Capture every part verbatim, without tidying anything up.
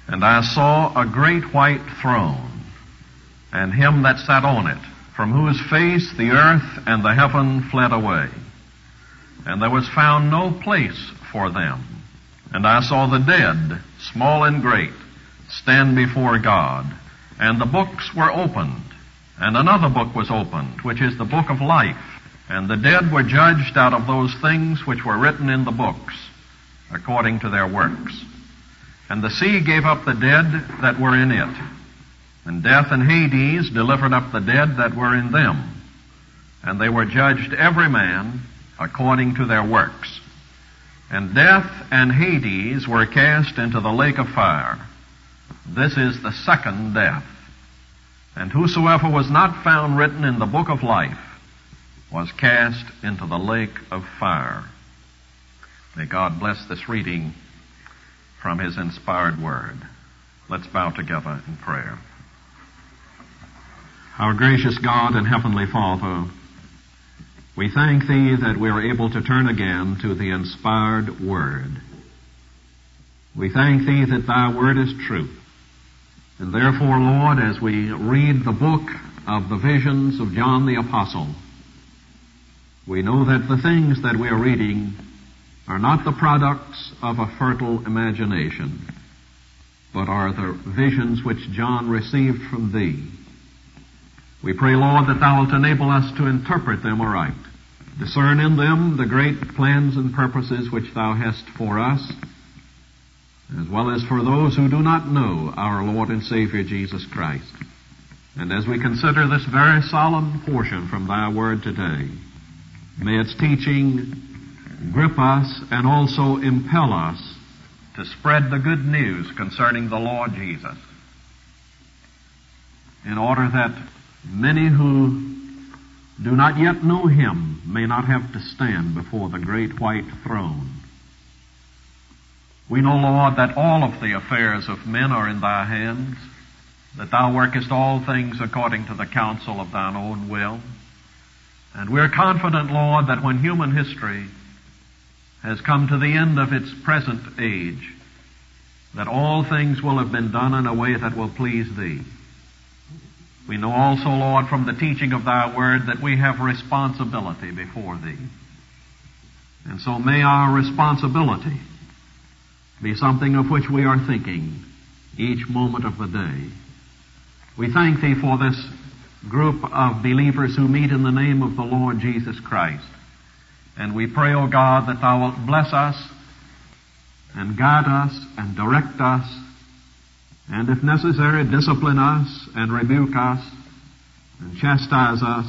And I saw a great white throne, and him that sat on it, from whose face the earth and the heaven fled away. And there was found no place for them. And I saw the dead, small and great, stand before God. And the books were opened. And another book was opened, which is the book of life. And the dead were judged out of those things which were written in the books, according to their works. And the sea gave up the dead that were in it. And death and Hades delivered up the dead that were in them. And they were judged every man according to their works. And death and Hades were cast into the lake of fire. This is the second death. And whosoever was not found written in the book of life was cast into the lake of fire. May God bless this reading from His inspired word. Let's bow together in prayer. Our gracious God and Heavenly Father, we thank Thee that we are able to turn again to the inspired word. We thank Thee that Thy word is truth. And therefore, Lord, as we read the book of the visions of John the Apostle, we know that the things that we are reading are not the products of a fertile imagination, but are the visions which John received from Thee. We pray, Lord, that Thou wilt enable us to interpret them aright, discern in them the great plans and purposes which Thou hast for us, as well as for those who do not know our Lord and Savior Jesus Christ. And as we consider this very solemn portion from Thy Word today, may its teaching grip us and also impel us to spread the good news concerning the Lord Jesus, in order that many who do not yet know Him may not have to stand before the great white throne. We know, Lord, that all of the affairs of men are in Thy hands, that Thou workest all things according to the counsel of Thine own will. And we're confident, Lord, that when human history has come to the end of its present age, that all things will have been done in a way that will please Thee. We know also, Lord, from the teaching of Thy Word that we have responsibility before Thee. And so may our responsibility be something of which we are thinking each moment of the day. We thank Thee for this group of believers who meet in the name of the Lord Jesus Christ. And we pray, O God, that Thou wilt bless us and guide us and direct us, and if necessary, discipline us and rebuke us and chastise us,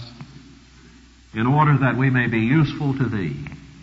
in order that we may be useful to Thee.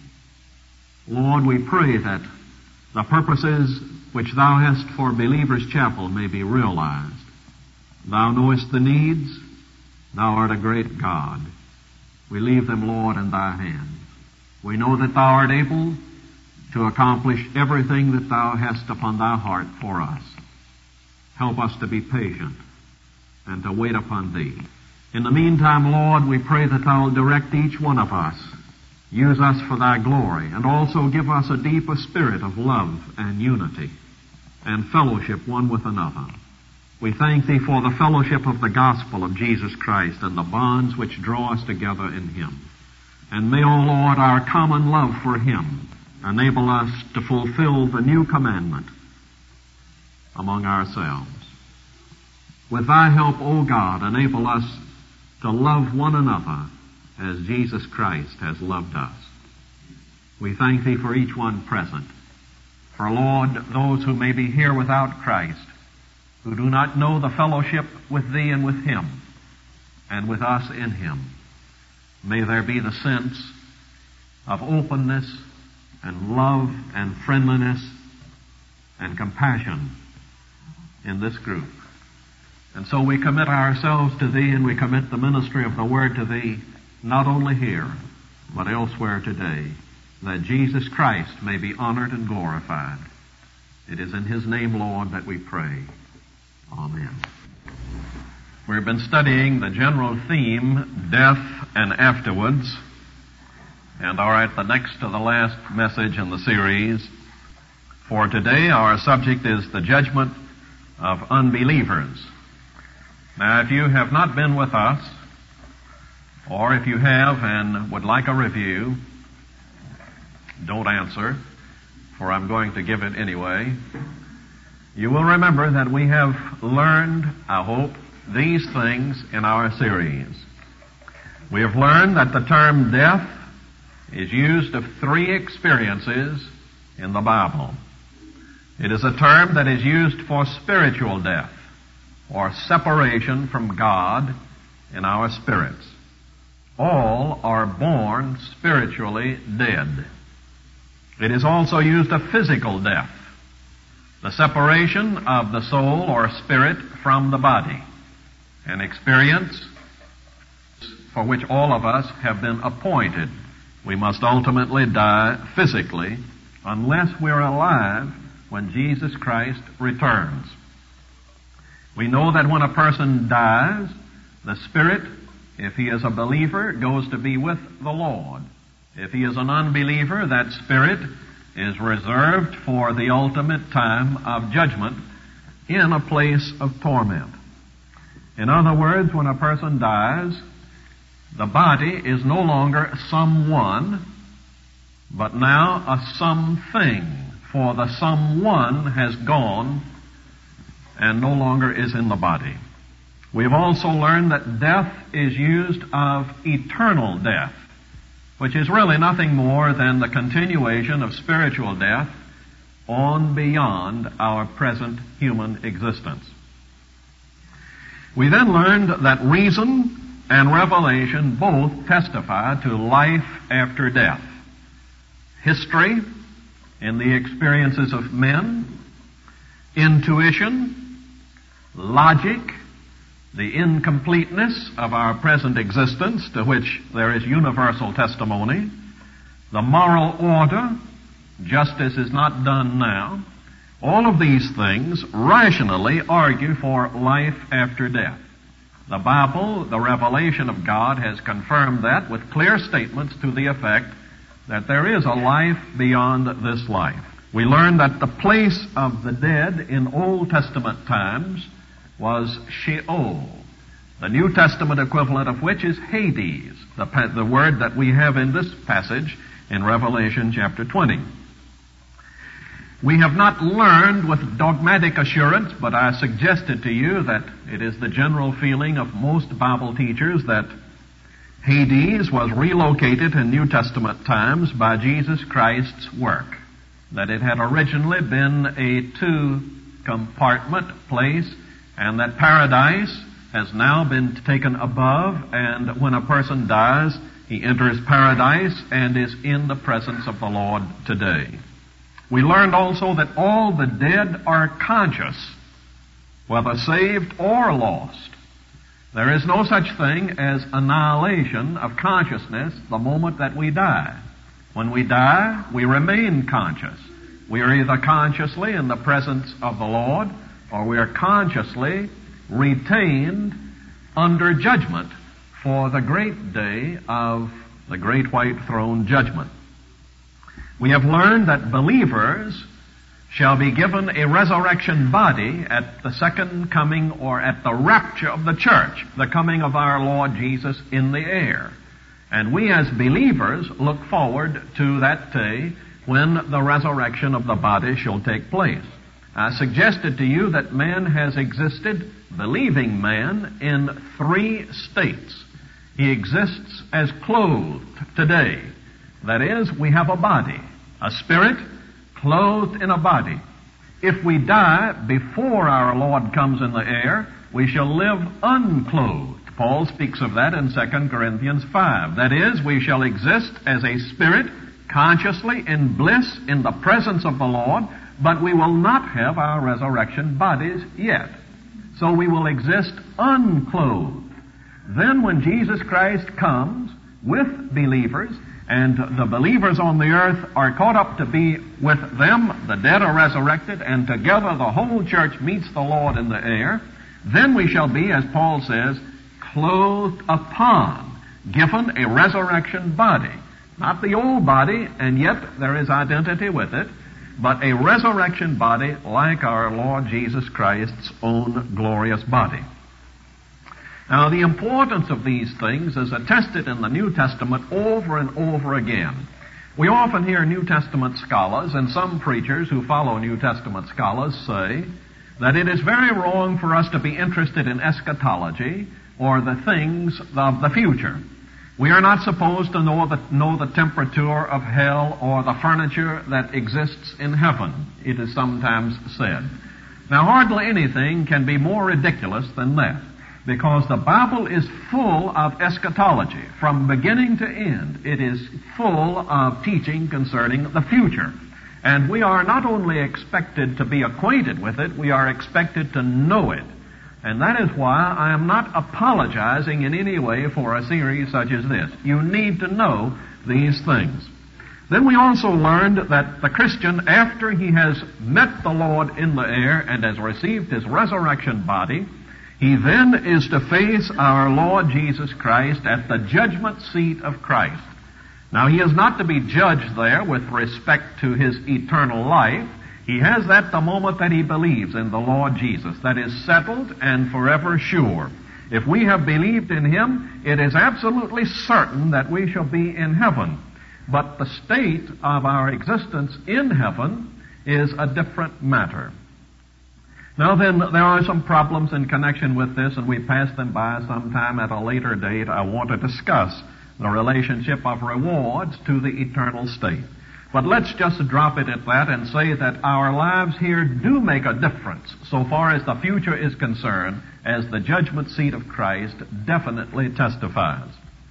Lord, we pray that the purposes which Thou hast for Believers' Chapel may be realized. Thou knowest the needs. Thou art a great God. We leave them, Lord, in Thy hands. We know that Thou art able to accomplish everything that Thou hast upon Thy heart for us. Help us to be patient and to wait upon Thee. In the meantime, Lord, we pray that Thou will direct each one of us. Use us for Thy glory, and also give us a deeper spirit of love and unity and fellowship one with another. We thank Thee for the fellowship of the gospel of Jesus Christ and the bonds which draw us together in Him. And may, O Lord, our common love for Him enable us to fulfill the new commandment among ourselves. With Thy help, O God, enable us to love one another as Jesus Christ has loved us. We thank Thee for each one present. For, Lord, those who may be here without Christ, who do not know the fellowship with Thee and with Him, and with us in Him, may there be the sense of openness and love and friendliness and compassion in this group. And so we commit ourselves to Thee, and we commit the ministry of the Word to Thee, not only here, but elsewhere today, that Jesus Christ may be honored and glorified. It is in His name, Lord, that we pray. Amen. We've been studying the general theme, death and afterwards, and are at the next to the last message in the series. For today, our subject is the judgment of unbelievers. Now, if you have not been with us, or if you have and would like a review, don't answer, for I'm going to give it anyway. You will remember that we have learned, I hope, these things in our series. We have learned that the term death is used of three experiences in the Bible. It is a term that is used for spiritual death, or separation from God in our spirits. All are born spiritually dead. It is also used of physical death, the separation of the soul or spirit from the body, an experience for which all of us have been appointed. We must ultimately die physically unless we're alive when Jesus Christ returns. We know that when a person dies, the spirit, if he is a believer, goes to be with the Lord. If he is an unbeliever, that spirit is reserved for the ultimate time of judgment in a place of torment. In other words, when a person dies, the body is no longer someone, but now a something, for the someone has gone and no longer is in the body. We've also learned that death is used of eternal death, which is really nothing more than the continuation of spiritual death on beyond our present human existence. We then learned that reason and revelation both testify to life after death. History, in the experiences of men, intuition, logic, the incompleteness of our present existence, to which there is universal testimony, the moral order, justice is not done now. All of these things rationally argue for life after death. The Bible, the revelation of God, has confirmed that with clear statements to the effect that there is a life beyond this life. We learn that the place of the dead in Old Testament times was Sheol, the New Testament equivalent of which is Hades, the, the word that we have in this passage in Revelation chapter twenty. We have not learned with dogmatic assurance, but I suggested to you that it is the general feeling of most Bible teachers that Hades was relocated in New Testament times by Jesus Christ's work, that it had originally been a two-compartment place, and that paradise has now been taken above, and when a person dies, he enters paradise and is in the presence of the Lord today. We learned also that all the dead are conscious, whether saved or lost. There is no such thing as annihilation of consciousness the moment that we die. When we die, we remain conscious. We are either consciously in the presence of the Lord, or we are consciously retained under judgment for the great day of the great white throne judgment. We have learned that believers shall be given a resurrection body at the second coming, or at the rapture of the church, the coming of our Lord Jesus in the air. And we as believers look forward to that day when the resurrection of the body shall take place. I suggested to you that man has existed, believing man, in three states. He exists as clothed today. That is, we have a body, a spirit clothed in a body. If we die before our Lord comes in the air, we shall live unclothed. Paul speaks of that in Second Corinthians five. That is, we shall exist as a spirit, consciously in bliss in the presence of the Lord, but we will not have our resurrection bodies yet. So we will exist unclothed. Then when Jesus Christ comes with believers, and the believers on the earth are caught up to be with them, the dead are resurrected, and together the whole church meets the Lord in the air, then we shall be, as Paul says, clothed upon, given a resurrection body. Not the old body, and yet there is identity with it, but a resurrection body like our Lord Jesus Christ's own glorious body. Now, the importance of these things is attested in the New Testament over and over again. We often hear New Testament scholars and some preachers who follow New Testament scholars say that it is very wrong for us to be interested in eschatology or the things of the future. We are not supposed to know the, know the temperature of hell or the furniture that exists in heaven, it is sometimes said. Now, hardly anything can be more ridiculous than that, because the Bible is full of eschatology. From beginning to end, it is full of teaching concerning the future. And we are not only expected to be acquainted with it, we are expected to know it. And that is why I am not apologizing in any way for a series such as this. You need to know these things. Then we also learned that the Christian, after he has met the Lord in the air and has received his resurrection body, he then is to face our Lord Jesus Christ at the judgment seat of Christ. Now, he is not to be judged there with respect to his eternal life. He has that the moment that he believes in the Lord Jesus. That is settled and forever sure. If we have believed in him, it is absolutely certain that we shall be in heaven. But the state of our existence in heaven is a different matter. Now then, there are some problems in connection with this, and we pass them by sometime at a later date. I want to discuss the relationship of rewards to the eternal state. But let's just drop it at that and say that our lives here do make a difference so far as the future is concerned, as the judgment seat of Christ definitely testifies.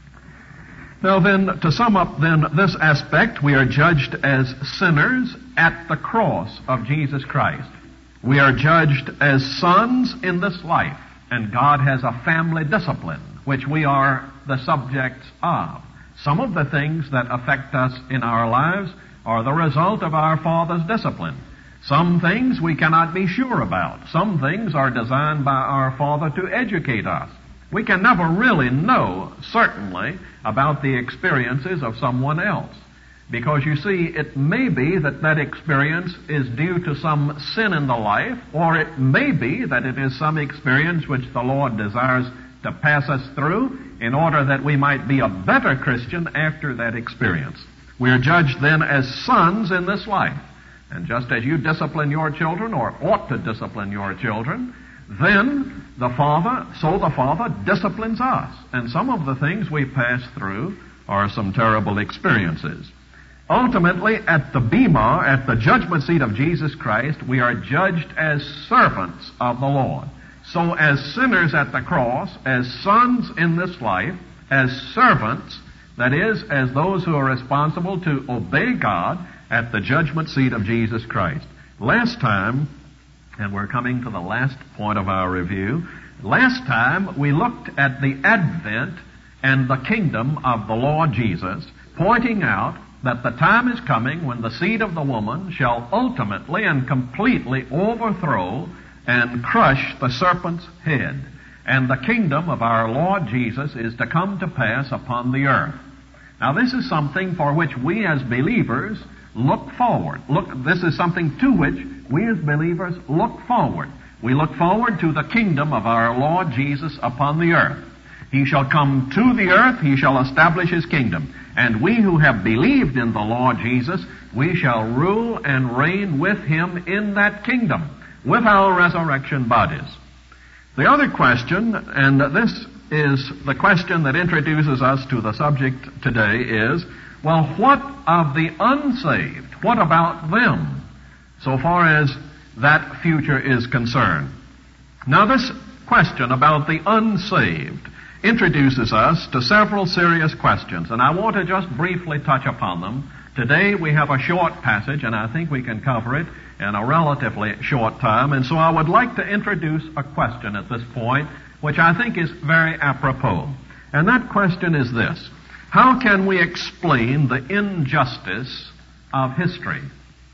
Now then, to sum up then this aspect, we are judged as sinners at the cross of Jesus Christ. We are judged as sons in this life, and God has a family discipline, which we are the subjects of. Some of the things that affect us in our lives are the result of our Father's discipline. Some things we cannot be sure about. Some things are designed by our Father to educate us. We can never really know, certainly, about the experiences of someone else. Because, you see, it may be that that experience is due to some sin in the life, or it may be that it is some experience which the Lord desires to pass us through in order that we might be a better Christian after that experience. We are judged then as sons in this life. And just as you discipline your children, or ought to discipline your children, then the Father, so the Father disciplines us. And some of the things we pass through are some terrible experiences. Ultimately, at the Bema, at the judgment seat of Jesus Christ, we are judged as servants of the Lord. So as sinners at the cross, as sons in this life, as servants, that is, as those who are responsible to obey God at the judgment seat of Jesus Christ. Last time, and we're coming to the last point of our review, last time we looked at the advent and the kingdom of the Lord Jesus, pointing out that the time is coming when the seed of the woman shall ultimately and completely overthrow and crush the serpent's head. And the kingdom of our Lord Jesus is to come to pass upon the earth. Now, this is something for which we as believers look forward. Look, this is something to which we as believers look forward. We look forward to the kingdom of our Lord Jesus upon the earth. He shall come to the earth, he shall establish his kingdom. And we who have believed in the Lord Jesus, we shall rule and reign with him in that kingdom, with our resurrection bodies. The other question, and this is the question that introduces us to the subject today, is, well, what of the unsaved? What about them, so far as that future is concerned? Now, this question about the unsaved introduces us to several serious questions, and I want to just briefly touch upon them. Today we have a short passage, and I think we can cover it in a relatively short time, and so I would like to introduce a question at this point, which I think is very apropos. And that question is this: how can we explain the injustice of history?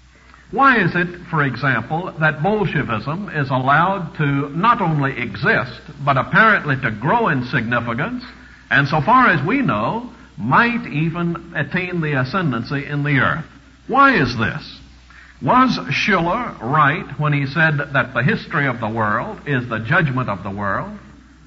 Why is it, for example, that Bolshevism is allowed to not only exist, but apparently to grow in significance, and so far as we know, might even attain the ascendancy in the earth? Why is this? Was Schiller right when he said that the history of the world is the judgment of the world?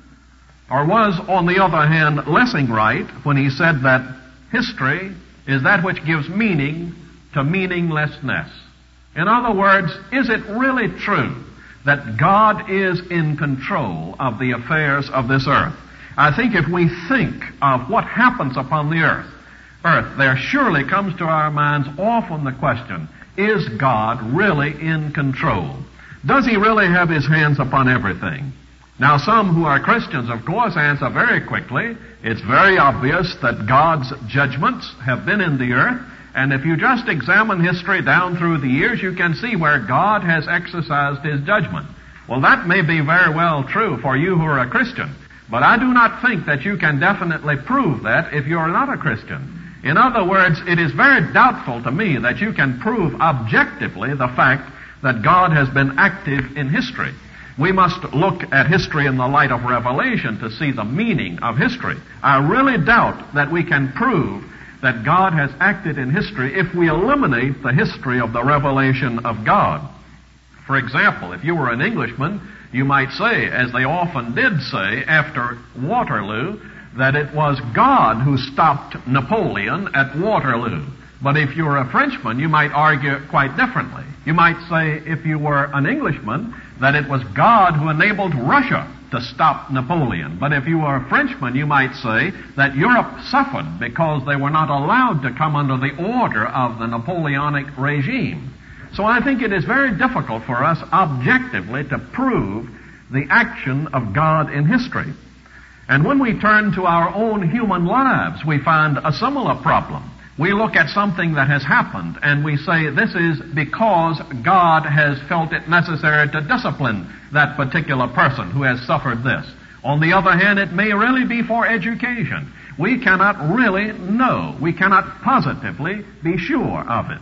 Or was, on the other hand, Lessing right when he said that history is that which gives meaning to meaninglessness? In other words, is it really true that God is in control of the affairs of this earth? I think if we think of what happens upon the earth, earth, there surely comes to our minds often the question, is God really in control? Does He really have His hands upon everything? Now, some who are Christians, of course, answer very quickly, it's very obvious that God's judgments have been in the earth, and if you just examine history down through the years, you can see where God has exercised His judgment. Well, that may be very well true for you who are a Christian, but I do not think that you can definitely prove that if you're not a Christian. In other words, it is very doubtful to me that you can prove objectively the fact that God has been active in history. We must look at history in the light of Revelation to see the meaning of history. I really doubt that we can prove that God has acted in history if we eliminate the history of the revelation of God. For example, if you were an Englishman, you might say, as they often did say after Waterloo, that it was God who stopped Napoleon at Waterloo. But if you were a Frenchman, you might argue quite differently. You might say, if you were an Englishman, that it was God who enabled Russia to stop Napoleon. But if you were a Frenchman, you might say that Europe suffered because they were not allowed to come under the order of the Napoleonic regime. So I think it is very difficult for us objectively to prove the action of God in history. And when we turn to our own human lives, we find a similar problem. We look at something that has happened and we say this is because God has felt it necessary to discipline that particular person who has suffered this. On the other hand, it may really be for education. We cannot really know. We cannot positively be sure of it.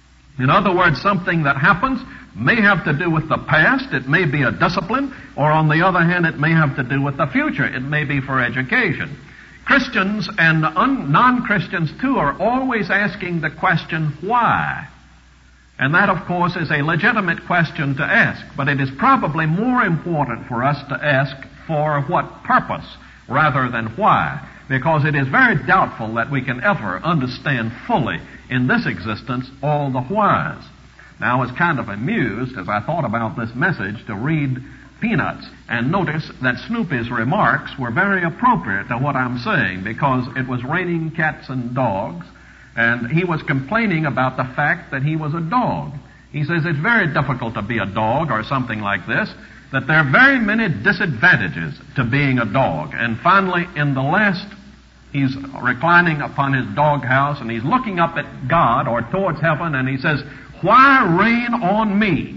In other words, something that happens may have to do with the past. It may be a discipline, or on the other hand, it may have to do with the future. It may be for education. Christians and un- non-Christians, too, are always asking the question, why? And that, of course, is a legitimate question to ask, but it is probably more important for us to ask for what purpose rather than why, because it is very doubtful that we can ever understand fully in this existence all the whys. Now, I was kind of amused as I thought about this message to read Peanuts and notice that Snoopy's remarks were very appropriate to what I'm saying, because it was raining cats and dogs, and he was complaining about the fact that he was a dog. He says it's very difficult to be a dog or something like this, that there are very many disadvantages to being a dog. And finally, in the last, he's reclining upon his doghouse and he's looking up at God or towards heaven and he says, "Why rain on me?"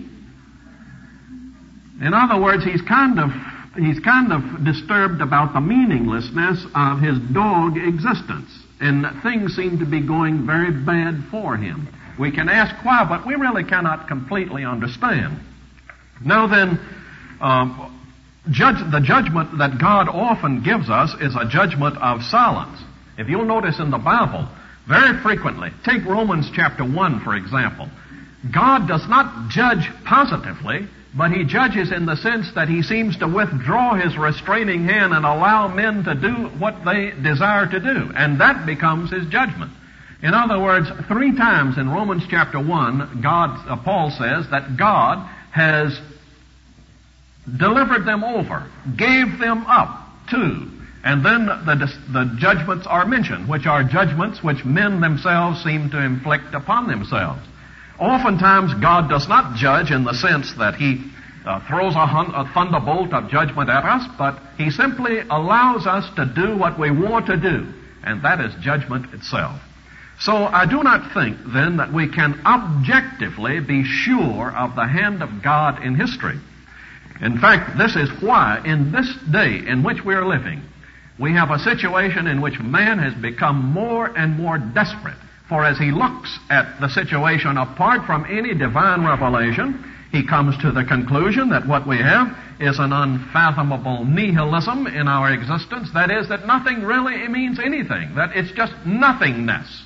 In other words, he's kind of he's kind of disturbed about the meaninglessness of his dog existence, and things seem to be going very bad for him. We can ask why, but we really cannot completely understand. Now then, um, judge, the judgment that God often gives us is a judgment of silence. If you'll notice in the Bible, very frequently, take Romans chapter one, for example. God does not judge positively, but He judges in the sense that He seems to withdraw His restraining hand and allow men to do what they desire to do, and that becomes His judgment. In other words, three times in Romans chapter one, God, uh, Paul says that God has delivered them over, gave them up to, and then the, the judgments are mentioned, which are judgments which men themselves seem to inflict upon themselves. Oftentimes, God does not judge in the sense that He uh, throws a, hun- a thunderbolt of judgment at us, but He simply allows us to do what we want to do, and that is judgment itself. So I do not think, then, that we can objectively be sure of the hand of God in history. In fact, this is why, in this day in which we are living, we have a situation in which man has become more and more desperate. For as he looks at the situation apart from any divine revelation, he comes to the conclusion that what we have is an unfathomable nihilism in our existence. That is, that nothing really means anything, that it's just nothingness.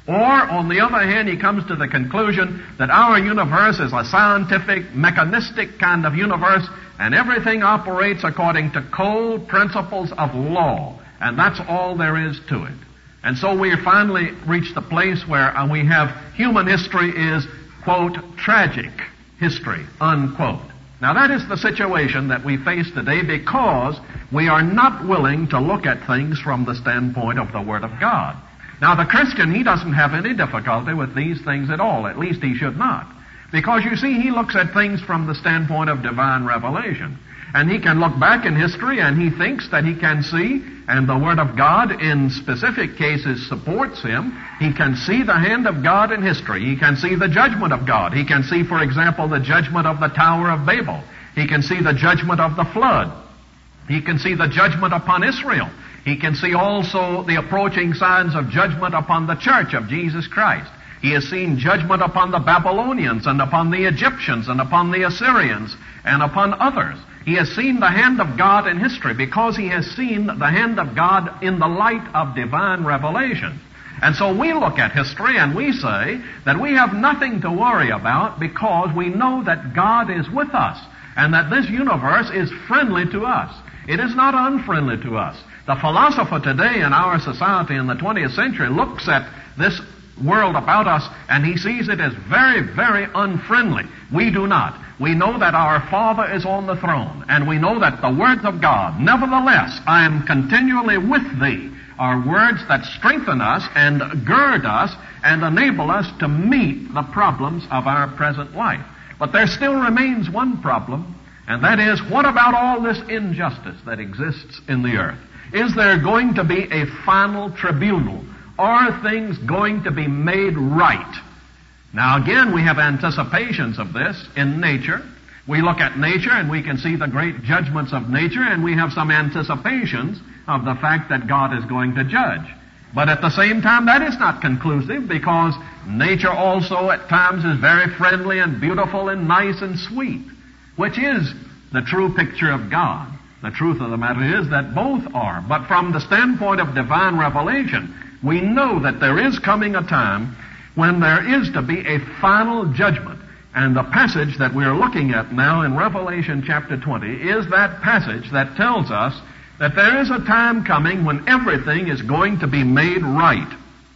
Or, on the other hand, he comes to the conclusion that our universe is a scientific, mechanistic kind of universe, and everything operates according to cold principles of law. And that's all there is to it. And so we finally reach the place where we have human history is, quote, tragic history, unquote. Now that is the situation that we face today because we are not willing to look at things from the standpoint of the Word of God. Now the Christian, he doesn't have any difficulty with these things at all. At least he should not. Because you see, he looks at things from the standpoint of divine revelation. And he can look back in history and he thinks that he can see, and the Word of God in specific cases supports him. He can see the hand of God in history. He can see the judgment of God. He can see, for example, the judgment of the Tower of Babel. He can see the judgment of the flood. He can see the judgment upon Israel. He can see also the approaching signs of judgment upon the church of Jesus Christ. He has seen judgment upon the Babylonians and upon the Egyptians and upon the Assyrians and upon others. He has seen the hand of God in history because he has seen the hand of God in the light of divine revelation. And so we look at history and we say that we have nothing to worry about because we know that God is with us and that this universe is friendly to us. It is not unfriendly to us. The philosopher today in our society in the twentieth century looks at this world about us and he sees it as very, very unfriendly. We do not. We know that our Father is on the throne, and we know that the words of God, nevertheless, I am continually with thee, are words that strengthen us and gird us and enable us to meet the problems of our present life. But there still remains one problem, and that is, what about all this injustice that exists in the earth? Is there going to be a final tribunal? Are things going to be made right? Now again, we have anticipations of this in nature. We look at nature and we can see the great judgments of nature, and we have some anticipations of the fact that God is going to judge. But at the same time, that is not conclusive because nature also at times is very friendly and beautiful and nice and sweet, which is the true picture of God. The truth of the matter is that both are. But from the standpoint of divine revelation, we know that there is coming a time when there is to be a final judgment. And the passage that we're looking at now in Revelation chapter twenty is that passage that tells us that there is a time coming when everything is going to be made right.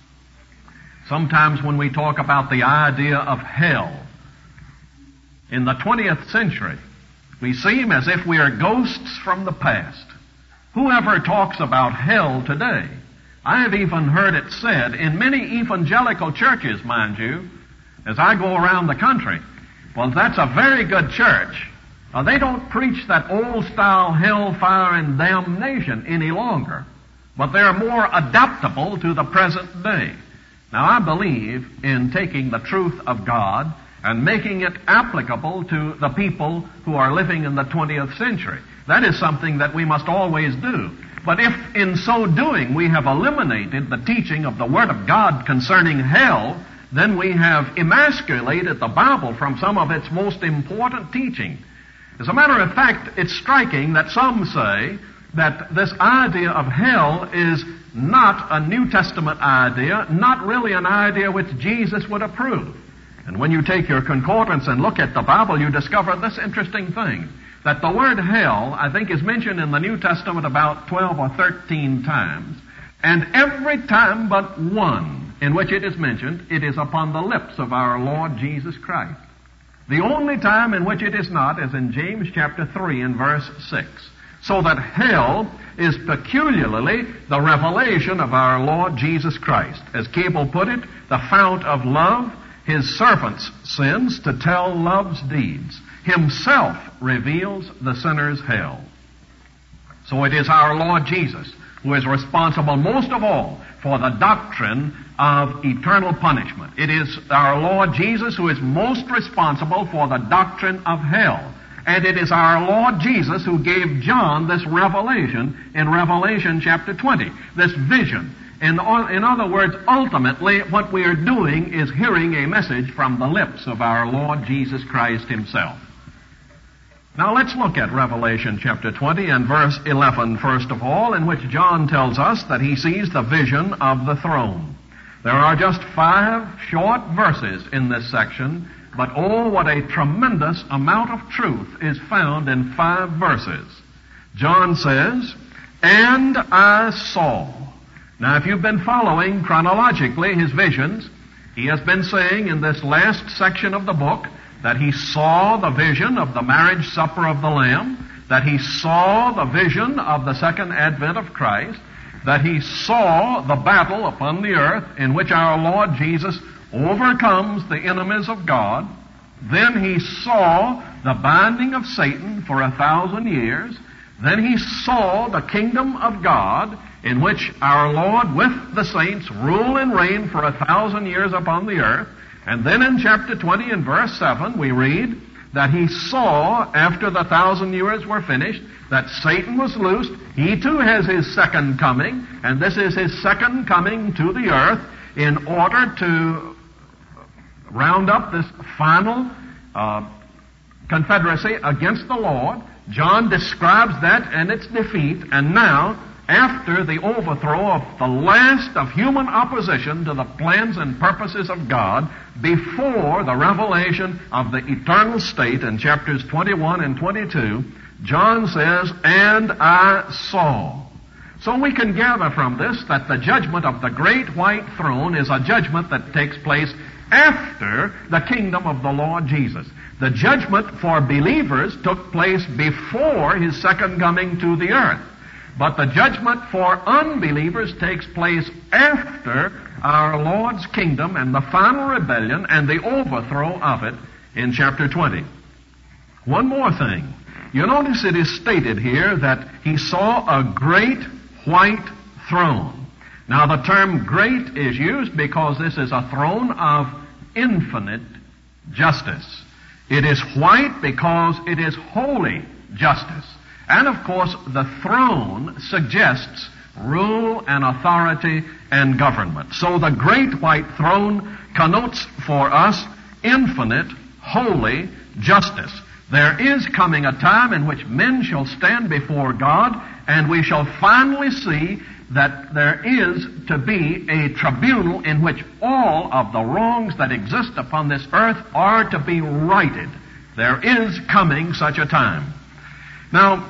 Sometimes when we talk about the idea of hell, in the twentieth century, we seem as if we are ghosts from the past. Whoever talks about hell today? I have even heard it said in many evangelical churches, mind you, as I go around the country. Well, that's a very good church. Uh, they don't preach that old-style hellfire and damnation any longer, but they're more adaptable to the present day. Now, I believe in taking the truth of God and making it applicable to the people who are living in the twentieth century. That is something that we must always do. But if in so doing we have eliminated the teaching of the Word of God concerning hell, then we have emasculated the Bible from some of its most important teaching. As a matter of fact, it's striking that some say that this idea of hell is not a New Testament idea, not really an idea which Jesus would approve. And when you take your concordance and look at the Bible, you discover this interesting thing, that the word hell, I think, is mentioned in the New Testament about twelve or thirteen times, and every time but one in which it is mentioned, it is upon the lips of our Lord Jesus Christ. The only time in which it is not is in James chapter three and verse six. So that hell is peculiarly the revelation of our Lord Jesus Christ. As Cable put it, the fount of love, his servants' sins to tell love's deeds. Himself reveals the sinner's hell. So it is our Lord Jesus who is responsible most of all for the doctrine of eternal punishment. It is our Lord Jesus who is most responsible for the doctrine of hell. And it is our Lord Jesus who gave John this revelation in Revelation chapter twenty, this vision. In, in other words, ultimately, what we are doing is hearing a message from the lips of our Lord Jesus Christ himself. Now let's look at Revelation chapter twenty and verse eleven first of all, in which John tells us that he sees the vision of the throne. There are just five short verses in this section, but oh, what a tremendous amount of truth is found in five verses. John says, "And I saw." Now, if you've been following chronologically his visions, he has been saying in this last section of the book that he saw the vision of the marriage supper of the Lamb, that he saw the vision of the second advent of Christ, that he saw the battle upon the earth in which our Lord Jesus overcomes the enemies of God. Then he saw the binding of Satan for a thousand years. Then he saw the kingdom of God in which our Lord with the saints rule and reign for a thousand years upon the earth. And then in chapter twenty and verse seven we read that he saw, after the thousand years were finished, that Satan was loosed. He too has his second coming, and this is his second coming to the earth in order to round up this final uh, confederacy against the Lord. John describes that and its defeat, and now, after the overthrow of the last of human opposition to the plans and purposes of God, before the revelation of the eternal state in chapters twenty-one and twenty-two, John says, "And I saw." So we can gather from this that the judgment of the great white throne is a judgment that takes place after the kingdom of the Lord Jesus. The judgment for believers took place before his second coming to the earth. But the judgment for unbelievers takes place after our Lord's kingdom and the final rebellion and the overthrow of it in chapter twenty. One more thing. You notice it is stated here that he saw a great white throne. Now the term great is used because this is a throne of infinite justice. It is white because it is holy justice. And of course, the throne suggests rule and authority and government. So the great white throne connotes for us infinite, holy justice. There is coming a time in which men shall stand before God, and we shall finally see that there is to be a tribunal in which all of the wrongs that exist upon this earth are to be righted. There is coming such a time. Now,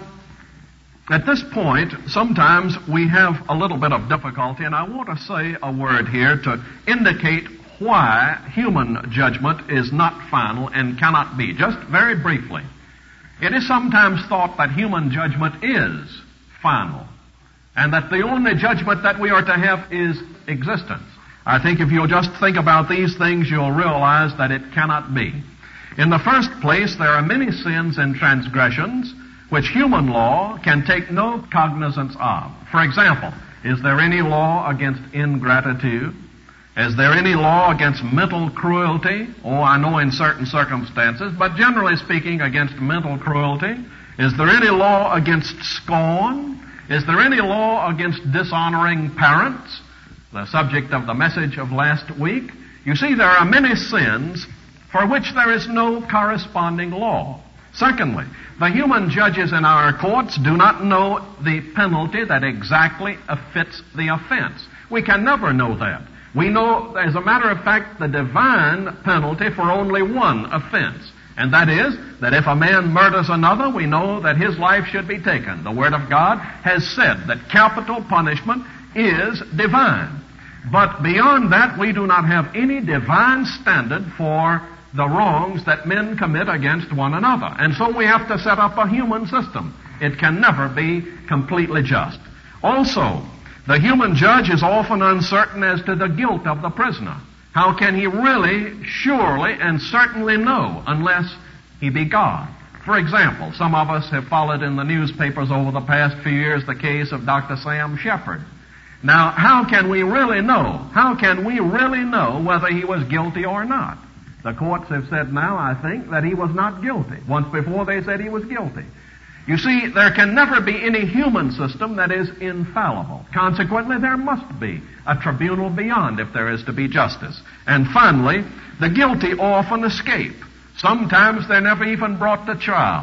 at this point, sometimes we have a little bit of difficulty, and I want to say a word here to indicate why human judgment is not final and cannot be. Just very briefly. It is sometimes thought that human judgment is final, and that the only judgment that we are to have is existence. I think if you'll just think about these things, you'll realize that it cannot be. In the first place, there are many sins and transgressions which human law can take no cognizance of. For example, is there any law against ingratitude? Is there any law against mental cruelty? Oh, I know in certain circumstances, but generally speaking, against mental cruelty. Is there any law against scorn? Is there any law against dishonoring parents? The subject of the message of last week. You see, there are many sins for which there is no corresponding law. Secondly, the human judges in our courts do not know the penalty that exactly fits the offense. We can never know that. We know, as a matter of fact, the divine penalty for only one offense. And that is, that if a man murders another, we know that his life should be taken. The Word of God has said that capital punishment is divine. But beyond that, we do not have any divine standard for the wrongs that men commit against one another. And so we have to set up a human system. It can never be completely just. Also, the human judge is often uncertain as to the guilt of the prisoner. How can he really, surely, and certainly know unless he be God? For example, some of us have followed in the newspapers over the past few years the case of Doctor Sam Shepard. Now, how can we really know? How can we really know whether he was guilty or not? The courts have said now, I think, that he was not guilty. Once before they said he was guilty. You see, there can never be any human system that is infallible. Consequently, there must be a tribunal beyond if there is to be justice. And finally, the guilty often escape. Sometimes they're never even brought to trial.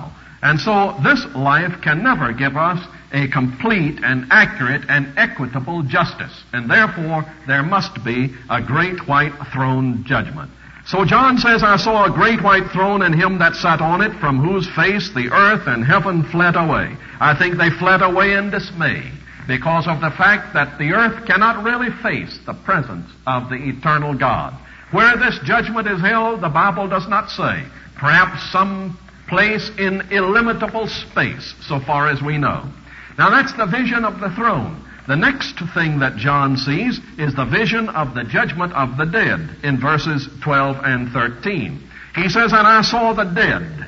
And so this life can never give us a complete and accurate and equitable justice. And therefore, there must be a great white throne judgment. So John says, I saw a great white throne and him that sat on it, from whose face the earth and heaven fled away. I think they fled away in dismay because of the fact that the earth cannot really face the presence of the eternal God. Where this judgment is held, the Bible does not say. Perhaps some place in illimitable space, so far as we know. Now that's the vision of the throne. The next thing that John sees is the vision of the judgment of the dead in verses twelve and thirteen. He says, and I saw the dead.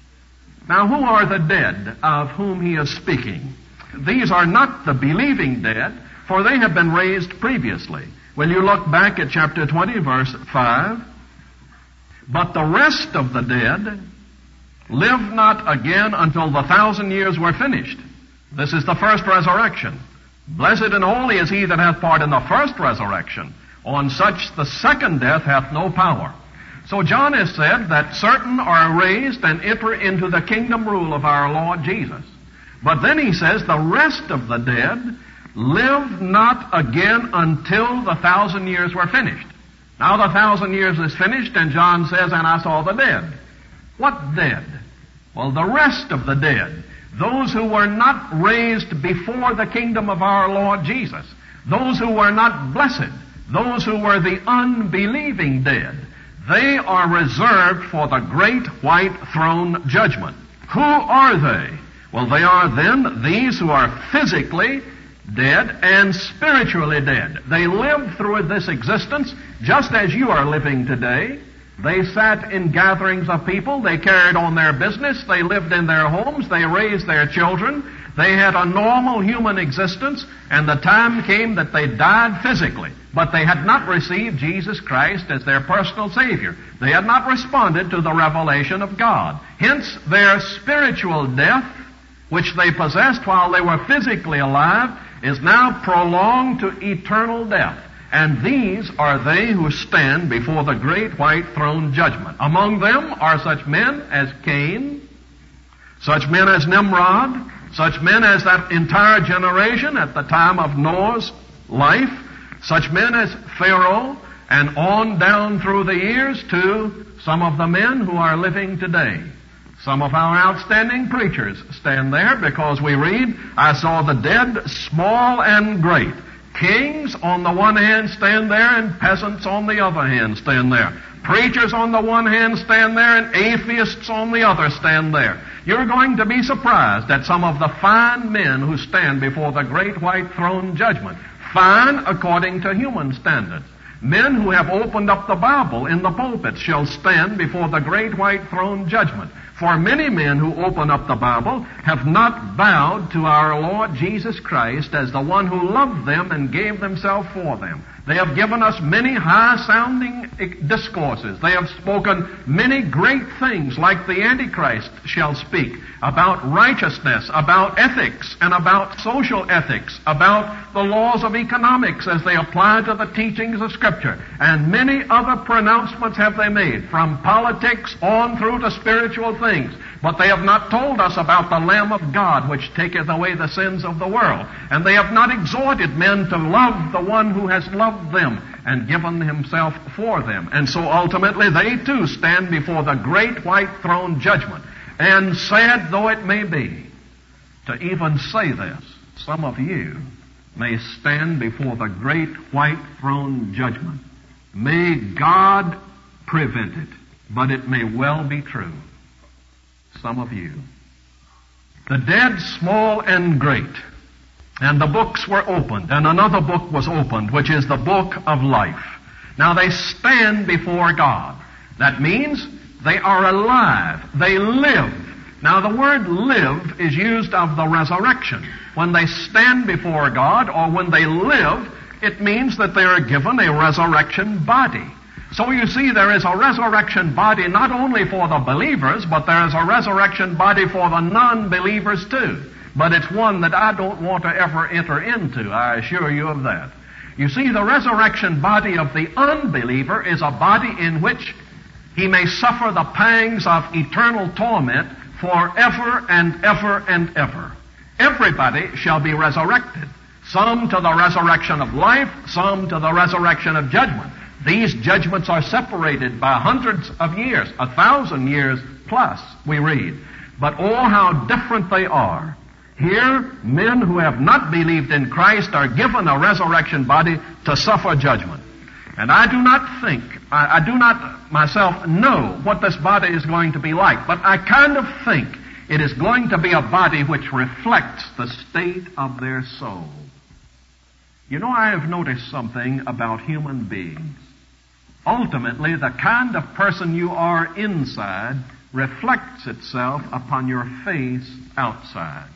Now who are the dead of whom he is speaking? These are not the believing dead, for they have been raised previously. When you look back at chapter twenty, verse five, but the rest of the dead live not again until the thousand years were finished. This is the first resurrection. Blessed and holy is he that hath part in the first resurrection. On such the second death hath no power. So John has said that certain are raised and enter into the kingdom rule of our Lord Jesus. But then he says the rest of the dead live not again until the thousand years were finished. Now the thousand years is finished, and John says, and I saw the dead. What dead? Well, the rest of the dead. Those who were not raised before the kingdom of our Lord Jesus. Those who were not blessed. Those who were the unbelieving dead. They are reserved for the great white throne judgment. Who are they? Well, they are then these who are physically dead and spiritually dead. They lived through this existence just as you are living today. They sat in gatherings of people. They carried on their business. They lived in their homes. They raised their children. They had a normal human existence, and the time came that they died physically. But they had not received Jesus Christ as their personal Savior. They had not responded to the revelation of God. Hence, their spiritual death, which they possessed while they were physically alive, is now prolonged to eternal death. And these are they who stand before the great white throne judgment. Among them are such men as Cain, such men as Nimrod, such men as that entire generation at the time of Noah's life, such men as Pharaoh, and on down through the years to some of the men who are living today. Some of our outstanding preachers stand there because we read, I saw the dead, small and great. Kings on the one hand stand there, and peasants on the other hand stand there. Preachers on the one hand stand there, and atheists on the other stand there. You're going to be surprised at some of the fine men who stand before the great white throne judgment. Fine according to human standards. Men who have opened up the Bible in the pulpit shall stand before the great white throne judgment. For many men who open up the Bible have not bowed to our Lord Jesus Christ as the one who loved them and gave himself for them. They have given us many high-sounding discourses. They have spoken many great things like the Antichrist shall speak about righteousness, about ethics, and about social ethics, about the laws of economics as they apply to the teachings of Scripture. And many other pronouncements have they made, from politics on through to spiritual things. But they have not told us about the Lamb of God, which taketh away the sins of the world. And they have not exhorted men to love the one who has loved them and given himself for them. And so ultimately they too stand before the great white throne judgment. And sad though it may be to even say this, some of you may stand before the great white throne judgment. May God prevent it, but it may well be true. Some of you. The dead, small and great, and the books were opened, and another book was opened, which is the book of life. Now they stand before God. That means they are alive. They live. Now the word live is used of the resurrection. When they stand before God, or when they live, it means that they are given a resurrection body. So you see, there is a resurrection body not only for the believers, but there is a resurrection body for the non-believers too. But it's one that I don't want to ever enter into, I assure you of that. You see, the resurrection body of the unbeliever is a body in which he may suffer the pangs of eternal torment forever and ever and ever. Everybody shall be resurrected. Some to the resurrection of life, some to the resurrection of judgment. These judgments are separated by hundreds of years, a thousand years plus, we read. But oh, how different they are. Here, men who have not believed in Christ are given a resurrection body to suffer judgment. And I do not think, I, I do not myself know what this body is going to be like, but I kind of think it is going to be a body which reflects the state of their soul. You know, I have noticed something about human beings. Ultimately, the kind of person you are inside reflects itself upon your face outside.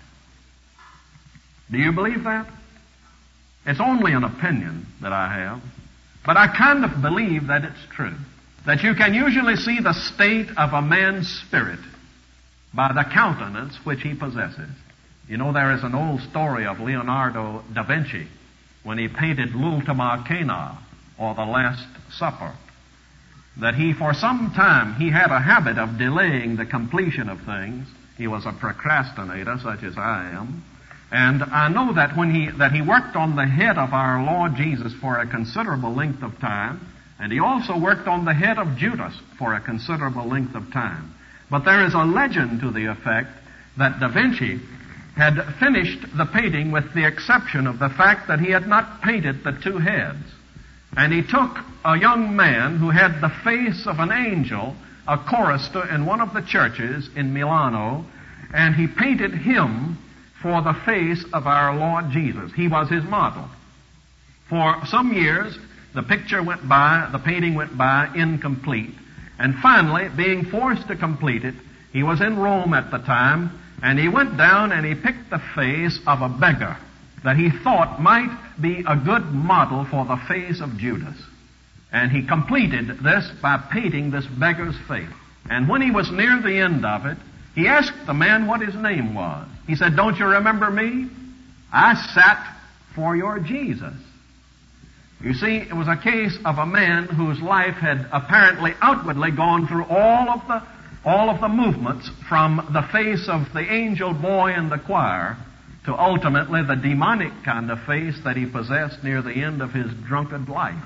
Do you believe that? It's only an opinion that I have, but I kind of believe that it's true. That you can usually see the state of a man's spirit by the countenance which he possesses. You know, there is an old story of Leonardo da Vinci when he painted L'Ultima Cena, or The Last Supper, that he, for some time, he had a habit of delaying the completion of things. He was a procrastinator, such as I am. And I know that when he, that he worked on the head of our Lord Jesus for a considerable length of time, and he also worked on the head of Judas for a considerable length of time. But there is a legend to the effect that Da Vinci had finished the painting with the exception of the fact that he had not painted the two heads. And he took a young man who had the face of an angel, a chorister in one of the churches in Milano, and he painted him for the face of our Lord Jesus. He was his model. For some years, the picture went by, the painting went by incomplete. And finally, being forced to complete it, he was in Rome at the time, and he went down and he picked the face of a beggar that he thought might be a good model for the face of Judas. And he completed this by painting this beggar's face. And when he was near the end of it, he asked the man what his name was. He said, "Don't you remember me? I sat for your Jesus." You see, it was a case of a man whose life had apparently outwardly gone through all of the all of the movements from the face of the angel boy in the choir to ultimately the demonic kind of face that he possessed near the end of his drunkard life.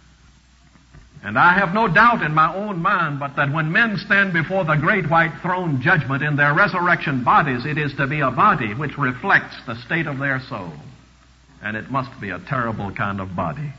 And I have no doubt in my own mind but that when men stand before the great white throne judgment in their resurrection bodies, it is to be a body which reflects the state of their soul. And it must be a terrible kind of body.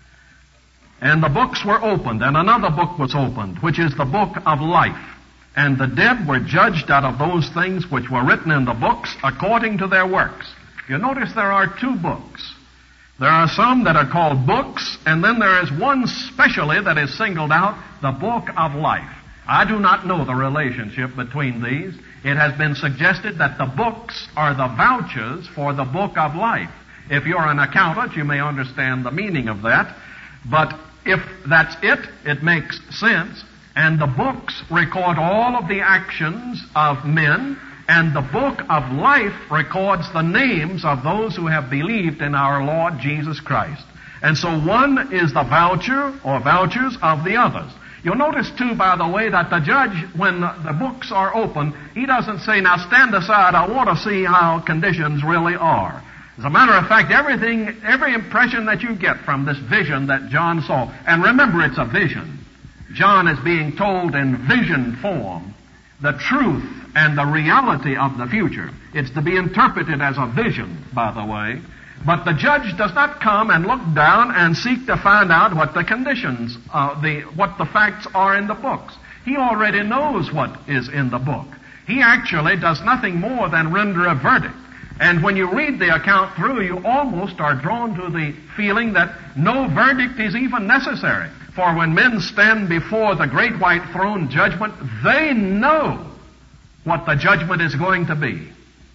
And the books were opened, and another book was opened, which is the book of life. And the dead were judged out of those things which were written in the books according to their works. You notice there are two books. There are some that are called books, and then there is one specially that is singled out, the book of life. I do not know the relationship between these. It has been suggested that the books are the vouchers for the book of life. If you're an accountant, you may understand the meaning of that. But if that's it, it makes sense. And the books record all of the actions of men, and the book of life records the names of those who have believed in our Lord Jesus Christ. And so one is the voucher or vouchers of the others. You'll notice, too, by the way, that the judge, when the books are open, he doesn't say, "Now stand aside, I want to see how conditions really are." As a matter of fact, everything, every impression that you get from this vision that John saw, and remember it's a vision. John is being told in vision form the truth and the reality of the future. It's to be interpreted as a vision, by the way. But the judge does not come and look down and seek to find out what the conditions, uh, the what the facts are in the books. He already knows what is in the book. He actually does nothing more than render a verdict. And when you read the account through, you almost are drawn to the feeling that no verdict is even necessary. For when men stand before the great white throne judgment, they know what the judgment is going to be.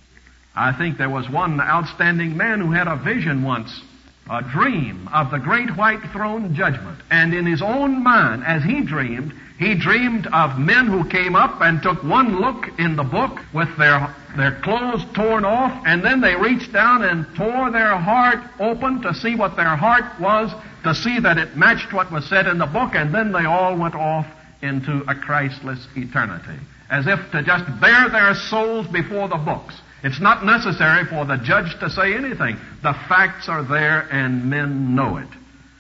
I think there was one outstanding man who had a vision once, a dream of the great white throne judgment. And in his own mind, as he dreamed, he dreamed of men who came up and took one look in the book with their, their clothes torn off, and then they reached down and tore their heart open to see what their heart was, to see that it matched what was said in the book, and then they all went off into a Christless eternity. as if to just bear their souls before the books. It's not necessary for the judge to say anything. The facts are there and men know it.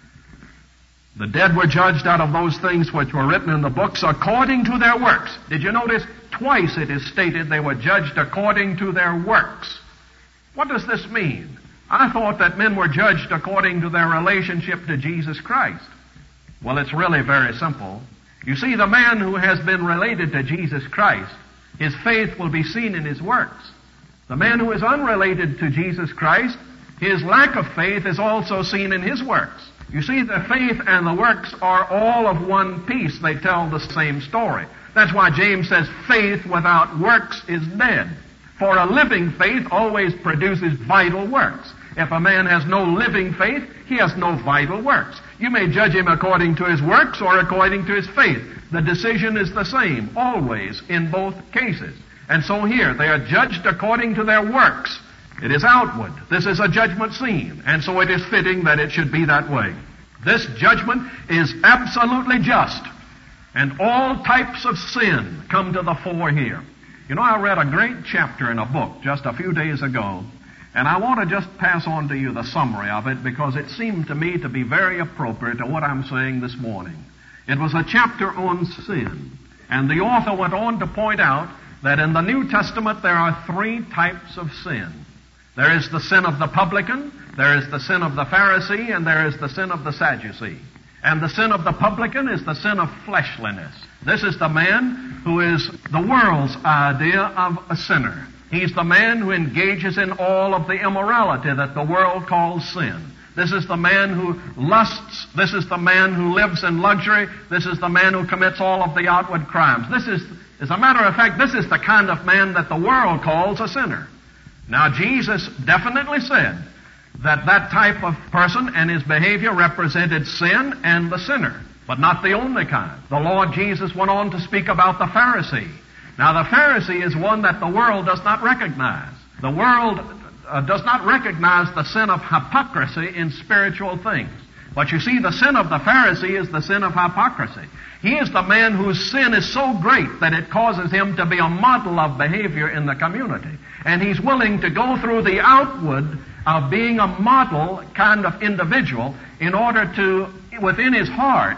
The dead were judged out of those things which were written in the books according to their works. Did you notice? Twice it is stated they were judged according to their works. What does this mean? I thought that men were judged according to their relationship to Jesus Christ. Well, it's really very simple. You see, the man who has been related to Jesus Christ, his faith will be seen in his works. The man who is unrelated to Jesus Christ, his lack of faith is also seen in his works. You see, the faith and the works are all of one piece. They tell the same story. That's why James says faith without works is dead. For a living faith always produces vital works. If a man has no living faith, he has no vital works. You may judge him according to his works or according to his faith. The decision is the same, always, in both cases. And so here, they are judged according to their works. It is outward. This is a judgment scene, and so it is fitting that it should be that way. This judgment is absolutely just, and all types of sin come to the fore here. You know, I read a great chapter in a book just a few days ago, and I want to just pass on to you the summary of it because it seemed to me to be very appropriate to what I'm saying this morning. It was a chapter on sin, and the author went on to point out that in the New Testament there are three types of sin. There is the sin of the publican, there is the sin of the Pharisee, and there is the sin of the Sadducee. And the sin of the publican is the sin of fleshliness. This is the man who is the world's idea of a sinner. He's the man who engages in all of the immorality that the world calls sin. This is the man who lusts. This is the man who lives in luxury. This is the man who commits all of the outward crimes. This is, as a matter of fact, this is the kind of man that the world calls a sinner. Now, Jesus definitely said that that type of person and his behavior represented sin and the sinner, but not the only kind. The Lord Jesus went on to speak about the Pharisee. Now, the Pharisee is one that the world does not recognize. The world uh, does not recognize the sin of hypocrisy in spiritual things. But you see, the sin of the Pharisee is the sin of hypocrisy. He is the man whose sin is so great that it causes him to be a model of behavior in the community. And he's willing to go through the outward of being a model kind of individual in order to, within his heart,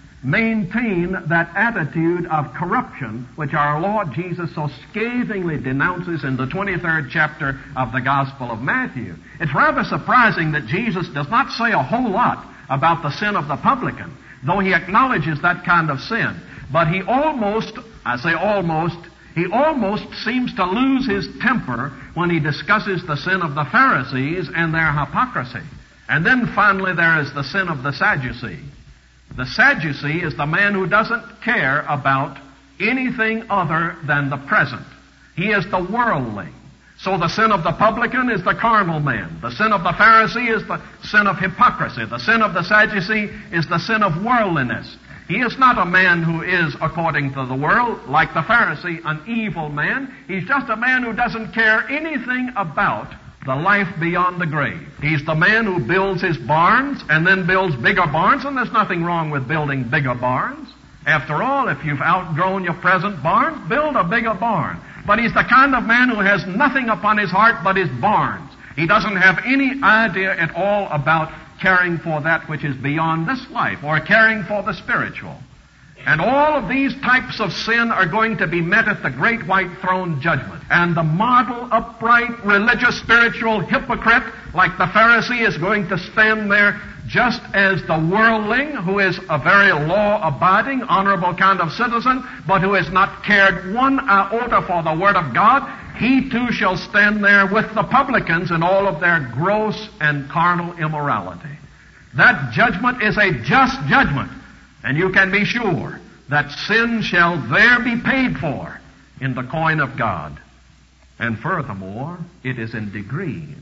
maintain that attitude of corruption which our Lord Jesus so scathingly denounces in the twenty-third chapter of the Gospel of Matthew. It's rather surprising that Jesus does not say a whole lot about the sin of the publican, though he acknowledges that kind of sin. But he almost, I say almost, he almost seems to lose his temper when he discusses the sin of the Pharisees and their hypocrisy. And then finally there is the sin of the Sadducee. The Sadducee is the man who doesn't care about anything other than the present. He is the worldling. So the sin of the publican is the carnal man. The sin of the Pharisee is the sin of hypocrisy. The sin of the Sadducee is the sin of worldliness. He is not a man who is, according to the world, like the Pharisee, an evil man. He's just a man who doesn't care anything about the life beyond the grave. He's the man who builds his barns and then builds bigger barns, and there's nothing wrong with building bigger barns. After all, if you've outgrown your present barn, build a bigger barn. But he's the kind of man who has nothing upon his heart but his barns. He doesn't have any idea at all about caring for that which is beyond this life or caring for the spiritual. And all of these types of sin are going to be met at the great white throne judgment. And the model, upright, religious, spiritual hypocrite like the Pharisee is going to stand there just as the worldling, who is a very law-abiding, honorable kind of citizen, but who has not cared one iota for the Word of God, he too shall stand there with the publicans in all of their gross and carnal immorality. That judgment is a just judgment. And you can be sure that sin shall there be paid for in the coin of God. And furthermore, it is in degrees.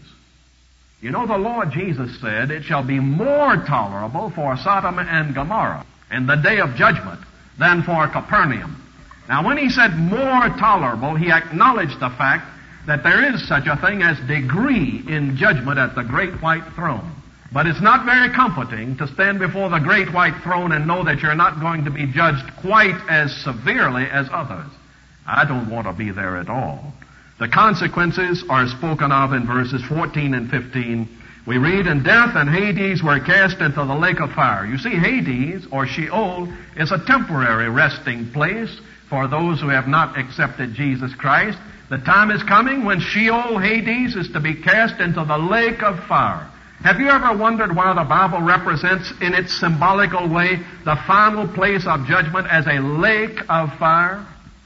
You know, the Lord Jesus said, it shall be more tolerable for Sodom and Gomorrah in the day of judgment than for Capernaum. Now, when he said more tolerable, he acknowledged the fact that there is such a thing as degree in judgment at the great white throne. But it's not very comforting to stand before the great white throne and know that you're not going to be judged quite as severely as others. I don't want to be there at all. The consequences are spoken of in verses fourteen and fifteen. We read, "And death and Hades were cast into the lake of fire." You see, Hades, or Sheol, is a temporary resting place for those who have not accepted Jesus Christ. The time is coming when Sheol, Hades, is to be cast into the lake of fire. Have you ever wondered why the Bible represents in its symbolical way the final place of judgment as a lake of fire?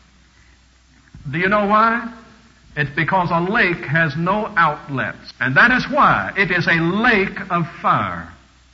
Do you know why? It's because a lake has no outlets. And that is why it is a lake of fire.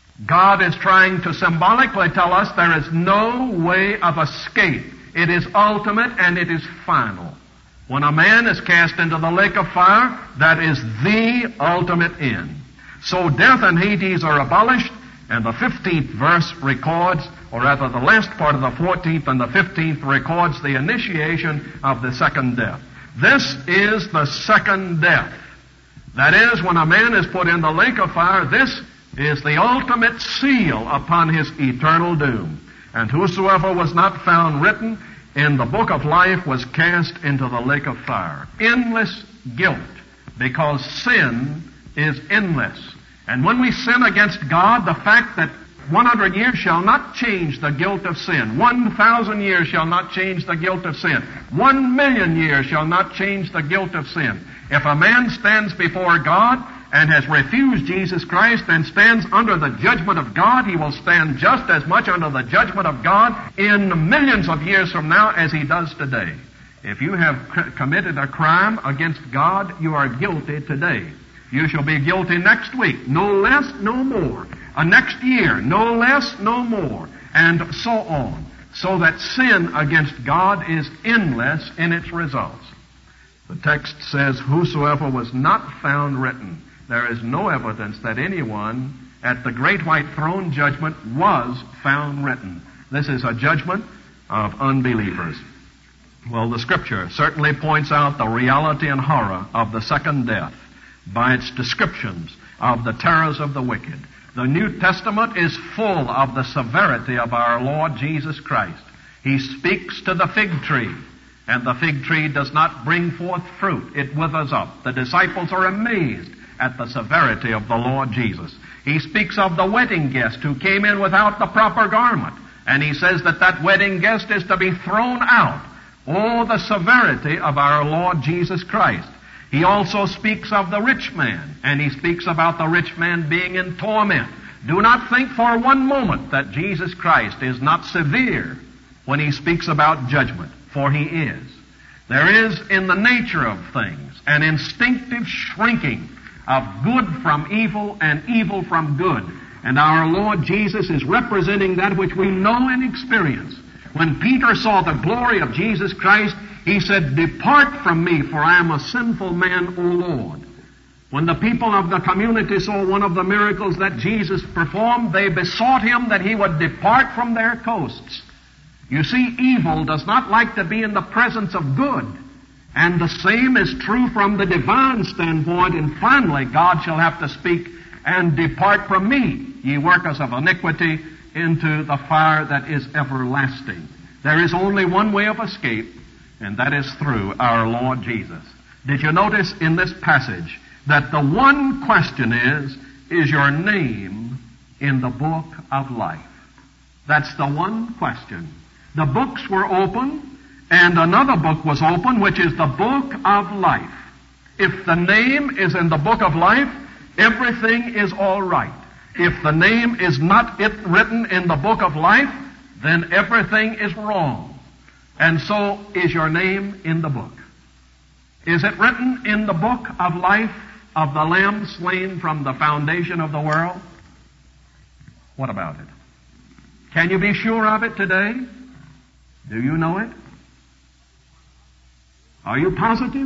God is trying to symbolically tell us there is no way of escape. It is ultimate and it is final. When a man is cast into the lake of fire, that is the ultimate end. So death and Hades are abolished, and the fifteenth verse records, or rather the last part of the fourteenth and the fifteenth records the initiation of the second death. This is the second death. That is, when a man is put in the lake of fire, this is the ultimate seal upon his eternal doom. And whosoever was not found written in the book of life was cast into the lake of fire. Endless guilt, because sin is endless. And when we sin against God, the fact that one hundred years shall not change the guilt of sin. one thousand years shall not change the guilt of sin. one million years shall not change the guilt of sin. If a man stands before God and has refused Jesus Christ and stands under the judgment of God, he will stand just as much under the judgment of God in millions of years from now as he does today. If you have c- committed a crime against God, you are guilty today. You shall be guilty next week, no less, no more. Uh, next year, no less, no more. And so on. So that sin against God is endless in its results. The text says, "Whosoever was not found written." There is no evidence that anyone at the great white throne judgment was found written. This is a judgment of unbelievers. Well, the Scripture certainly points out the reality and horror of the second death by its descriptions of the terrors of the wicked. The New Testament is full of the severity of our Lord Jesus Christ. He speaks to the fig tree, and the fig tree does not bring forth fruit. It withers up. The disciples are amazed at the severity of the Lord Jesus. He speaks of the wedding guest who came in without the proper garment, and he says that that wedding guest is to be thrown out. Oh, the severity of our Lord Jesus Christ. He also speaks of the rich man, and he speaks about the rich man being in torment. Do not think for one moment that Jesus Christ is not severe when he speaks about judgment, for he is. There is in the nature of things an instinctive shrinking of good from evil and evil from good. And our Lord Jesus is representing that which we know and experience. When Peter saw the glory of Jesus Christ, he said, "Depart from me, for I am a sinful man, O Lord." When the people of the community saw one of the miracles that Jesus performed, they besought him that he would depart from their coasts. You see, evil does not like to be in the presence of good. And the same is true from the divine standpoint. And finally, God shall have to speak, "And depart from me, ye workers of iniquity, into the fire that is everlasting." There is only one way of escape, and that is through our Lord Jesus. Did you notice in this passage that the one question is, is your name in the book of life? That's the one question. The books were open, and another book was open, which is the book of life. If the name is in the book of life, everything is all right. If the name is not it written in the book of life, then everything is wrong. And so is your name in the book. Is it written in the book of life of the Lamb slain from the foundation of the world? What about it? Can you be sure of it today? Do you know it? Are you positive?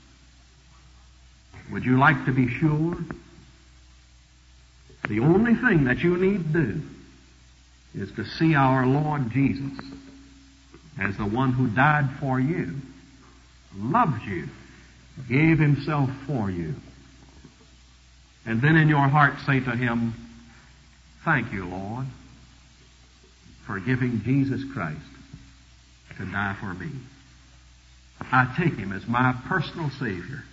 Would you like to be sure? The only thing that you need to do is to see our Lord Jesus as the one who died for you, loved you, gave himself for you. And then in your heart say to him, "Thank you, Lord, for giving Jesus Christ to die for me." I take Him as my personal Savior.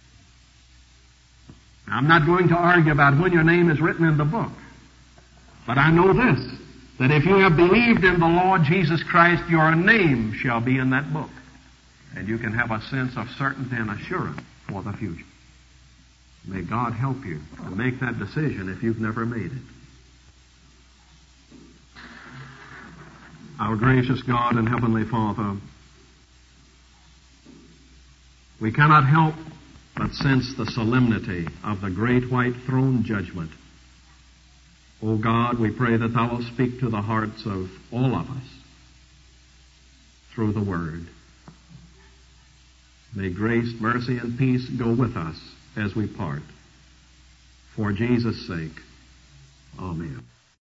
I'm not going to argue about when your name is written in the book. But I know this, that if you have believed in the Lord Jesus Christ, your name shall be in that book. And you can have a sense of certainty and assurance for the future. May God help you to make that decision if you've never made it. Our gracious God and Heavenly Father, we cannot help but sense the solemnity of the great white throne judgment. O God, we pray that Thou wilt speak to the hearts of all of us through the Word. May grace, mercy, and peace go with us as we part. For Jesus' sake, amen.